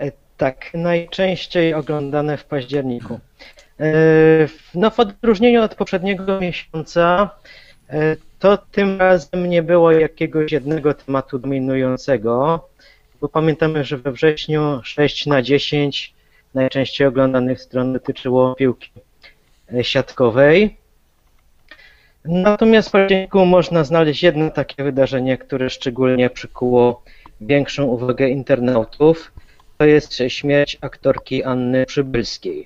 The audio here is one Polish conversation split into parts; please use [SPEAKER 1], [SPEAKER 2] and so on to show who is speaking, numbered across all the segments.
[SPEAKER 1] Tak, najczęściej oglądane w październiku. No, w odróżnieniu od poprzedniego miesiąca, to tym razem nie było jakiegoś jednego tematu dominującego, bo pamiętamy, że we wrześniu 6 na 10 najczęściej oglądanych stron dotyczyło piłki siatkowej. Natomiast w październiku można znaleźć jedno takie wydarzenie, które szczególnie przykuło większą uwagę internautów. To jest śmierć aktorki Anny Przybylskiej.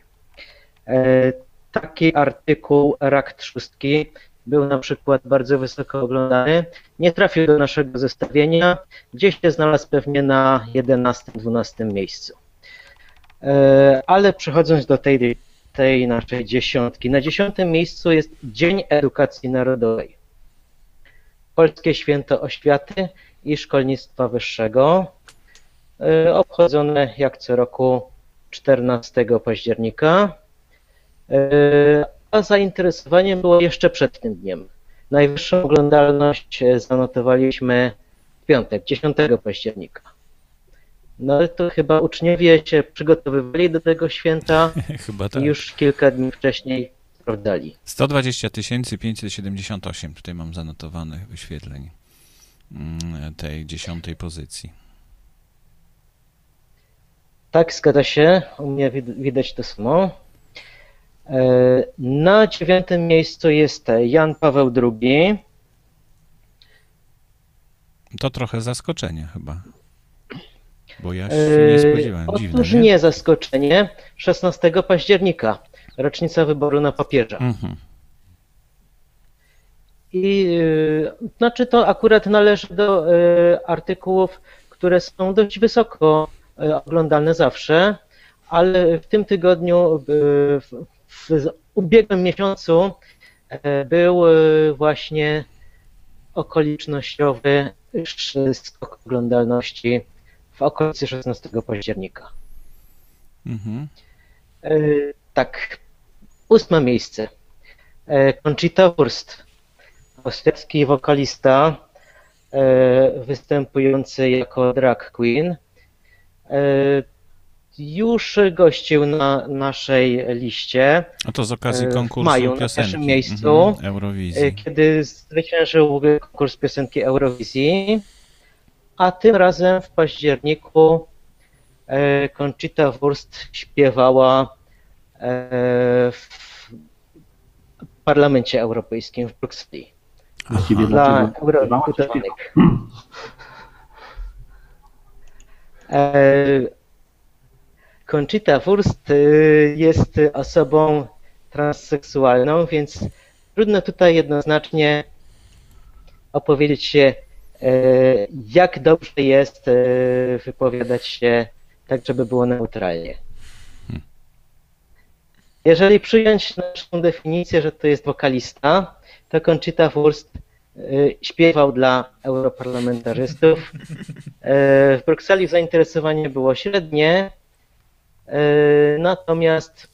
[SPEAKER 1] Taki artykuł Rak Trzustki był na przykład bardzo wysoko oglądany. Nie trafił do naszego zestawienia, gdzieś się znalazł pewnie na 11-12 miejscu. Ale przechodząc do tej naszej dziesiątki. Na 10. miejscu jest Dzień Edukacji Narodowej. Polskie Święto Oświaty i Szkolnictwa Wyższego, obchodzone jak co roku 14 października. A zainteresowanie było jeszcze przed tym dniem. Najwyższą oglądalność zanotowaliśmy w piątek, 10 października. No ale to chyba uczniowie się przygotowywali do tego święta
[SPEAKER 2] Chyba tak.
[SPEAKER 1] i już kilka dni wcześniej sprawdzali.
[SPEAKER 2] 120 578 tutaj mam zanotowanych wyświetleń tej 10. pozycji.
[SPEAKER 1] Tak, zgadza się. U mnie widać to samo. Na 9. miejscu jest Jan Paweł II.
[SPEAKER 2] To trochę zaskoczenie chyba, bo ja się nie spodziewałem. Dziwne,
[SPEAKER 1] Otóż
[SPEAKER 2] nie?
[SPEAKER 1] nie zaskoczenie. 16 października, rocznica wyboru na papieża. I znaczy to akurat należy do artykułów, które są dość wysoko oglądane zawsze, ale w tym tygodniu, w ubiegłym miesiącu był właśnie okolicznościowy skok oglądalności w okolicy 16 października. Tak, 8. miejsce. Conchita Wurst, austriacki wokalista występujący jako drag queen. Już gościł na naszej liście.
[SPEAKER 2] A to z okazji konkursu
[SPEAKER 1] w maju
[SPEAKER 2] piosenki.
[SPEAKER 1] na pierwszym miejscu,
[SPEAKER 2] Eurowizji.
[SPEAKER 1] kiedy zwyciężył konkurs piosenki Eurowizji, a tym razem w październiku Conchita Wurst śpiewała w Parlamencie Europejskim w Brukseli.
[SPEAKER 3] Właściwie
[SPEAKER 1] Dla
[SPEAKER 3] dlaczego?
[SPEAKER 1] eurodeputowanych. Conchita Wurst jest osobą transseksualną, więc trudno tutaj jednoznacznie opowiedzieć się, jak dobrze jest wypowiadać się tak, żeby było neutralnie. Jeżeli przyjąć naszą definicję, że to jest wokalista, to Conchita Wurst śpiewał dla europarlamentarzystów. W Brukseli zainteresowanie było średnie, natomiast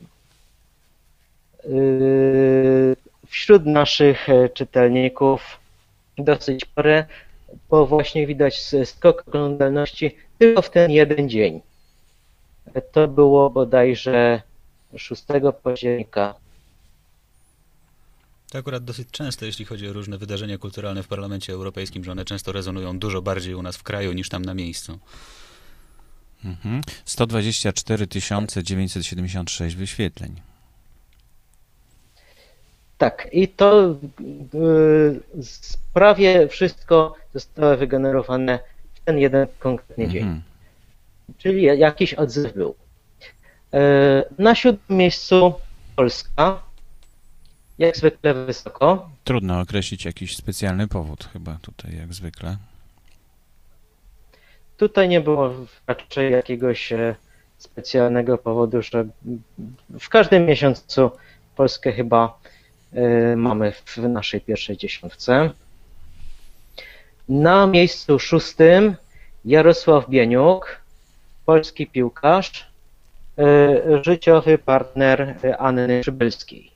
[SPEAKER 1] wśród naszych czytelników dosyć spore, bo właśnie widać skok oglądalności tylko w ten jeden dzień. To było bodajże 6 października.
[SPEAKER 4] To akurat dosyć często, jeśli chodzi o różne wydarzenia kulturalne w Parlamencie Europejskim, że one często rezonują dużo bardziej u nas w kraju niż tam na miejscu.
[SPEAKER 2] 124 976 wyświetleń.
[SPEAKER 1] Tak, i to prawie wszystko zostało wygenerowane w ten jeden konkretny dzień. Czyli jakiś odzew był. Na 7. miejscu Polska, jak zwykle wysoko.
[SPEAKER 2] Trudno określić jakiś specjalny powód chyba tutaj, jak zwykle.
[SPEAKER 1] Tutaj nie było raczej jakiegoś specjalnego powodu, że w każdym miesiącu Polskę chyba mamy w naszej pierwszej dziesiątce. Na miejscu 6. Jarosław Bieniuk, polski piłkarz, życiowy partner Anny Przybylskiej.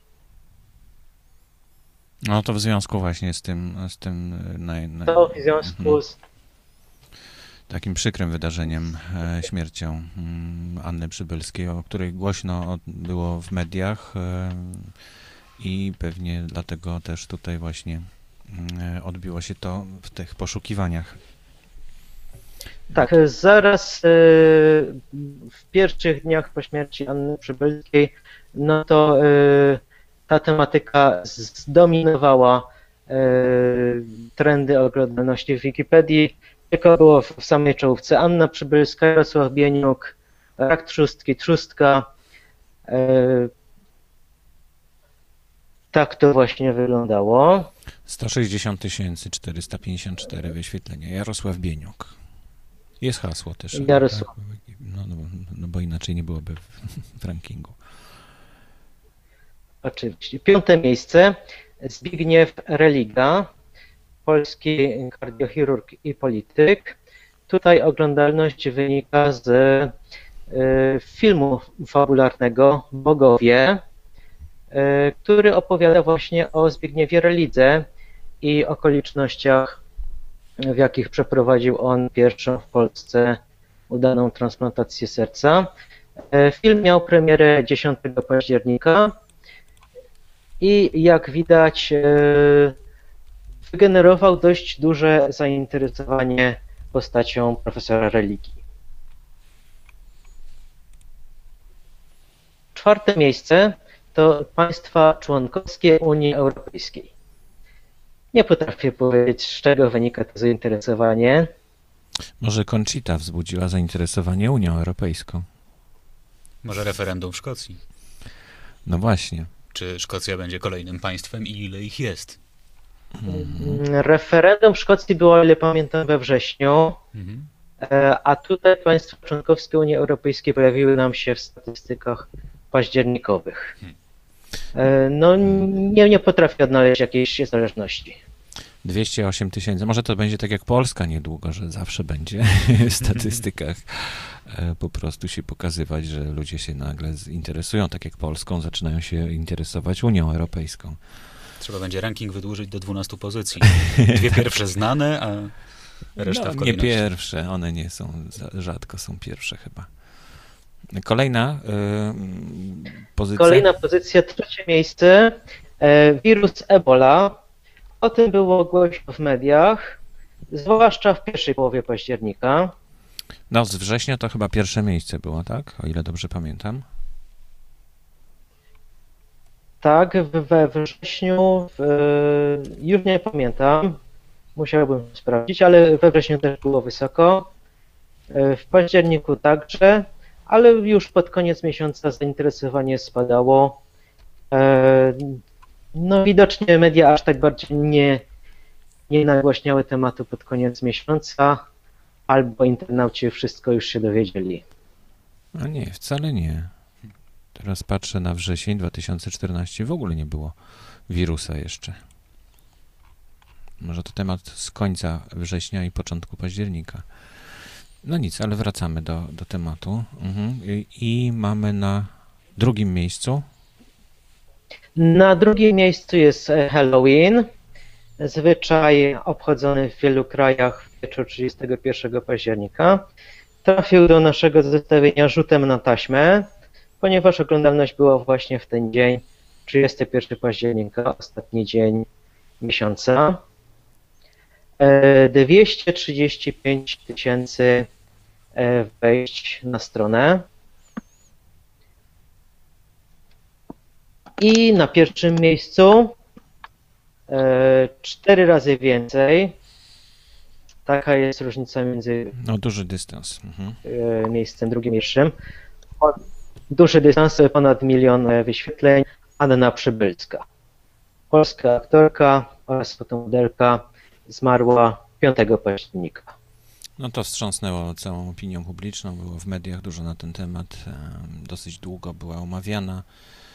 [SPEAKER 2] No to w związku właśnie z tym
[SPEAKER 1] To w związku z...
[SPEAKER 2] takim przykrym wydarzeniem, śmiercią Anny Przybylskiej, o której głośno było w mediach i pewnie dlatego też tutaj właśnie odbiło się to w tych poszukiwaniach.
[SPEAKER 1] Tak, zaraz w pierwszych dniach po śmierci Anny Przybylskiej, no to ta tematyka zdominowała trendy oglądalności w Wikipedii. Tylko było w samej czołówce Anna Przybylska, Jarosław Bieniuk, rak trzustki, trzustka. Tak to właśnie wyglądało.
[SPEAKER 2] 160 454 wyświetlenia. Jarosław Bieniuk. Jest hasło też.
[SPEAKER 1] Jarosław.
[SPEAKER 2] Tak? No bo inaczej nie byłoby w rankingu.
[SPEAKER 1] Oczywiście. 5. miejsce Zbigniew Religa, polski kardiochirurg i polityk. Tutaj oglądalność wynika z filmu fabularnego Bogowie, który opowiada właśnie o Zbigniewie Relidze i okolicznościach, w jakich przeprowadził on pierwszą w Polsce udaną transplantację serca. Film miał premierę 10 października i jak widać wygenerował dość duże zainteresowanie postacią profesora Religi. 4. miejsce to państwa członkowskie Unii Europejskiej. Nie potrafię powiedzieć, z czego wynika to zainteresowanie.
[SPEAKER 2] Może Conchita wzbudziła zainteresowanie Unią Europejską.
[SPEAKER 4] Może referendum w Szkocji.
[SPEAKER 2] No właśnie.
[SPEAKER 4] Czy Szkocja będzie kolejnym państwem i ile ich jest?
[SPEAKER 1] Referendum w Szkocji było, o ile pamiętam, we wrześniu, a tutaj państwa członkowskie Unii Europejskiej pojawiły nam się w statystykach październikowych. No nie potrafię odnaleźć jakiejś zależności.
[SPEAKER 2] 208 000. Może to będzie tak jak Polska niedługo, że zawsze będzie w statystykach po prostu się pokazywać, że ludzie się nagle interesują, tak jak Polską, zaczynają się interesować Unią Europejską.
[SPEAKER 4] Trzeba będzie ranking wydłużyć do 12 pozycji. 2 pierwsze znane, a reszta w kolejności.
[SPEAKER 2] Nie pierwsze, one nie są, rzadko są pierwsze chyba. Kolejna pozycja.
[SPEAKER 1] Kolejna pozycja, 3. miejsce. Wirus Ebola. O tym było głośno w mediach, zwłaszcza w pierwszej połowie października.
[SPEAKER 2] No, z września to chyba pierwsze miejsce było, tak? O ile dobrze pamiętam.
[SPEAKER 1] Tak, we wrześniu, już nie pamiętam, musiałbym sprawdzić, ale we wrześniu też było wysoko. W październiku także, ale już pod koniec miesiąca zainteresowanie spadało. No widocznie media aż tak bardziej nie nagłaśniały tematu pod koniec miesiąca, albo internauci wszystko już się dowiedzieli.
[SPEAKER 2] A nie, wcale nie. Teraz patrzę na wrzesień 2014, w ogóle nie było wirusa jeszcze. Może to temat z końca września i początku października. No nic, ale wracamy do tematu. I mamy na drugim miejscu.
[SPEAKER 1] Na drugim miejscu jest Halloween, zwyczaj obchodzony w wielu krajach w wieczór 31 października. Trafił do naszego zestawienia rzutem na taśmę, ponieważ oglądalność była właśnie w ten dzień, 31 października, ostatni dzień miesiąca. 235 000 wejść na stronę. I na pierwszym miejscu 4 razy więcej. Taka jest różnica między
[SPEAKER 2] No, duży dystans.
[SPEAKER 1] miejscem drugim i pierwszym. Duży dystans, ponad 1 000 000 wyświetleń. Anna Przybylska. Polska aktorka oraz fotomodelka zmarła 5 października.
[SPEAKER 2] No to wstrząsnęło całą opinią publiczną, było w mediach dużo na ten temat, dosyć długo była omawiana.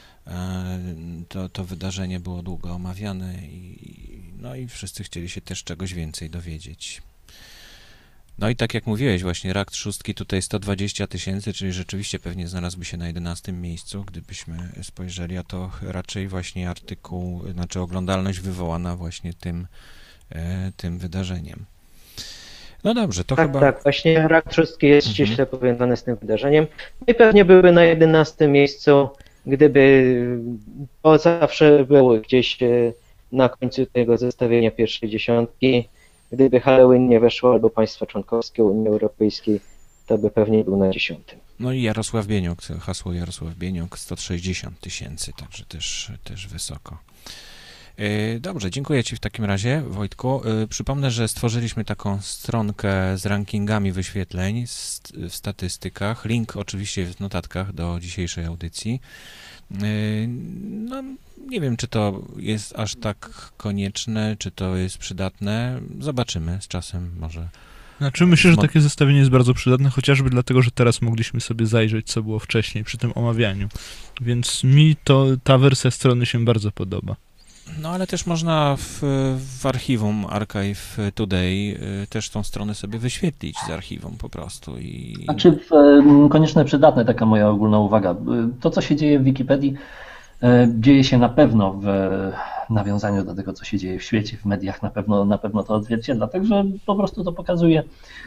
[SPEAKER 2] To wydarzenie było długo omawiane i wszyscy chcieli się też czegoś więcej dowiedzieć. No i tak jak mówiłeś, właśnie rak trzustki tutaj 120 000, czyli rzeczywiście pewnie znalazłby się na 11 miejscu, gdybyśmy spojrzeli, a to raczej właśnie oglądalność wywołana właśnie tym wydarzeniem. No dobrze, to
[SPEAKER 1] Tak,
[SPEAKER 2] chyba...
[SPEAKER 1] tak, właśnie rak trzustki jest
[SPEAKER 2] Mhm.
[SPEAKER 1] ściśle powiązany z tym wydarzeniem. No i pewnie byłby na 11 miejscu, gdyby, bo zawsze były gdzieś na końcu tego zestawienia pierwszej dziesiątki. Gdyby Halloween nie weszło albo państwa członkowskie Unii Europejskiej, to by pewnie był na 10.
[SPEAKER 2] No i Jarosław Bieniuk, hasło Jarosław Bieniuk, 160 tysięcy, także też wysoko. Dobrze, dziękuję Ci w takim razie, Wojtku. Przypomnę, że stworzyliśmy taką stronkę z rankingami wyświetleń w statystykach. Link oczywiście w notatkach do dzisiejszej audycji. No, nie wiem, czy to jest aż tak konieczne, czy to jest przydatne. Zobaczymy z czasem może.
[SPEAKER 3] Znaczy myślę, że takie zestawienie jest bardzo przydatne, chociażby dlatego, że teraz mogliśmy sobie zajrzeć, co było wcześniej przy tym omawianiu. Więc mi ta wersja strony się bardzo podoba.
[SPEAKER 2] No ale też można w archiwum Archive Today też tą stronę sobie wyświetlić z archiwum po prostu.
[SPEAKER 5] Znaczy konieczne, przydatne, taka moja ogólna uwaga. To, co się dzieje w Wikipedii, dzieje się na pewno w nawiązaniu do tego, co się dzieje w świecie, w mediach, na pewno to odzwierciedla, także po prostu to pokazuje,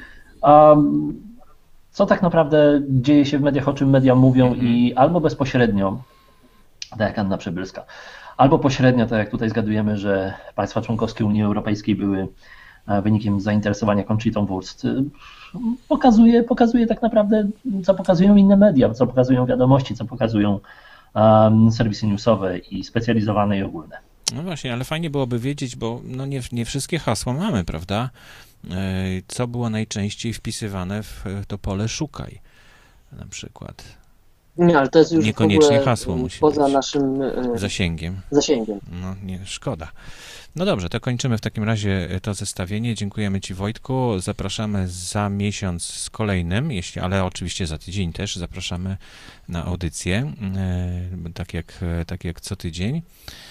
[SPEAKER 5] co tak naprawdę dzieje się w mediach, o czym media mówią i albo bezpośrednio, tak jak Anna Przybylska, albo pośrednio, tak jak tutaj zgadujemy, że państwa członkowskie Unii Europejskiej były wynikiem zainteresowania Conchitą Wurst, pokazuje tak naprawdę, co pokazują inne media, co pokazują wiadomości, co pokazują serwisy newsowe i specjalizowane i ogólne.
[SPEAKER 2] No właśnie, ale fajnie byłoby wiedzieć, bo no nie wszystkie hasła mamy, prawda? Co było najczęściej wpisywane w to pole szukaj na przykład.
[SPEAKER 6] Nie, ale to jest już
[SPEAKER 2] Niekoniecznie
[SPEAKER 6] w ogóle
[SPEAKER 2] hasło musi
[SPEAKER 6] poza
[SPEAKER 2] być.
[SPEAKER 6] naszym
[SPEAKER 2] Zasięgiem.
[SPEAKER 6] zasięgiem.
[SPEAKER 2] No nie, szkoda. No dobrze, to kończymy w takim razie to zestawienie. Dziękujemy Ci, Wojtku. Zapraszamy za miesiąc z kolejnym, ale oczywiście za tydzień też zapraszamy na audycję, tak jak co tydzień.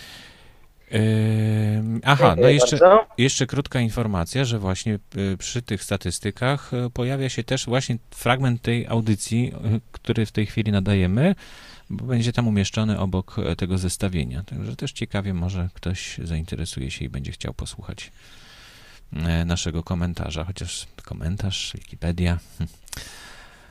[SPEAKER 2] Aha, no jeszcze krótka informacja, że właśnie przy tych statystykach pojawia się też właśnie fragment tej audycji, który w tej chwili nadajemy, bo będzie tam umieszczony obok tego zestawienia. Także też ciekawie, może ktoś zainteresuje się i będzie chciał posłuchać naszego komentarza, chociaż komentarz, Wikipedia.